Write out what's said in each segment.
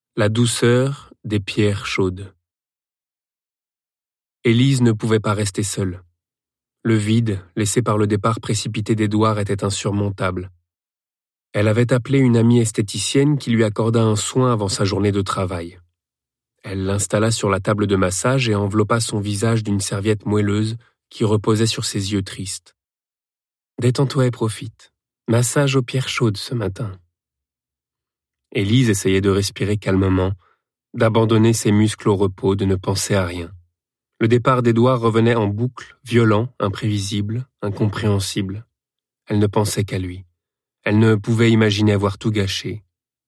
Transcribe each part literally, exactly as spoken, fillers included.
La douceur des pierres chaudes. Élise ne pouvait pas rester seule. Le vide, laissé par le départ précipité d'Édouard, était insurmontable. Elle avait appelé une amie esthéticienne qui lui accorda un soin avant sa journée de travail. Elle l'installa sur la table de massage et enveloppa son visage d'une serviette moelleuse qui reposait sur ses yeux tristes. « Détends-toi et profite. Massage aux pierres chaudes ce matin. » Élise essayait de respirer calmement, d'abandonner ses muscles au repos, de ne penser à rien. Le départ d'Édouard revenait en boucle, violent, imprévisible, incompréhensible. Elle ne pensait qu'à lui. Elle ne pouvait imaginer avoir tout gâché.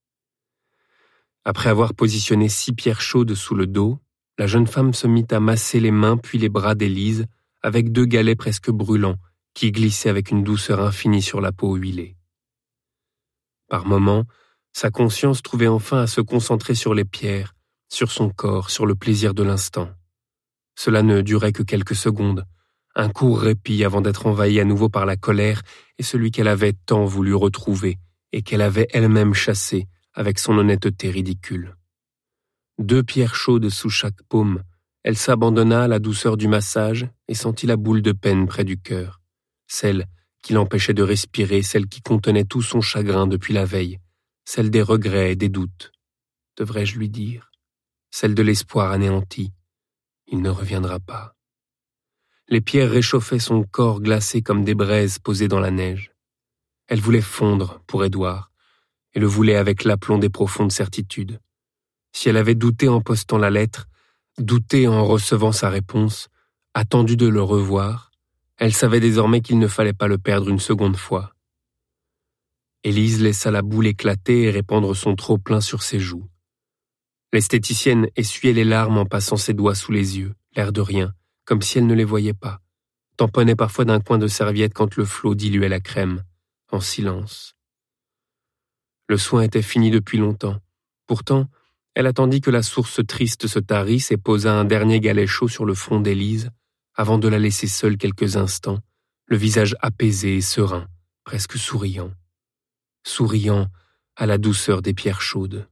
Après avoir positionné six pierres chaudes sous le dos, la jeune femme se mit à masser les mains puis les bras d'Élise avec deux galets presque brûlants qui glissaient avec une douceur infinie sur la peau huilée. Par moments, sa conscience trouvait enfin à se concentrer sur les pierres, sur son corps, sur le plaisir de l'instant. Cela ne durait que quelques secondes, un court répit avant d'être envahie à nouveau par la colère et celui qu'elle avait tant voulu retrouver et qu'elle avait elle-même chassé avec son honnêteté ridicule. Deux pierres chaudes sous chaque paume, elle s'abandonna à la douceur du massage et sentit la boule de peine près du cœur, celle qui l'empêchait de respirer, celle qui contenait tout son chagrin depuis la veille, celle des regrets et des doutes. Devrais-je lui dire? Celle de l'espoir anéanti. Il ne reviendra pas. Les pierres réchauffaient son corps glacé comme des braises posées dans la neige. Elle voulait fondre pour Édouard, et le voulait avec l'aplomb des profondes certitudes. Si elle avait douté en postant la lettre, douté en recevant sa réponse, attendu de le revoir, elle savait désormais qu'il ne fallait pas le perdre une seconde fois. Élise laissa la boule éclater et répandre son trop-plein sur ses joues. L'esthéticienne essuyait les larmes en passant ses doigts sous les yeux, l'air de rien, comme si elle ne les voyait pas, tamponnait parfois d'un coin de serviette quand le flot diluait la crème, en silence. Le soin était fini depuis longtemps. Pourtant, elle attendit que la source triste se tarisse et posa un dernier galet chaud sur le front d'Élise, avant de la laisser seule quelques instants, le visage apaisé et serein, presque souriant. Souriant à la douceur des pierres chaudes.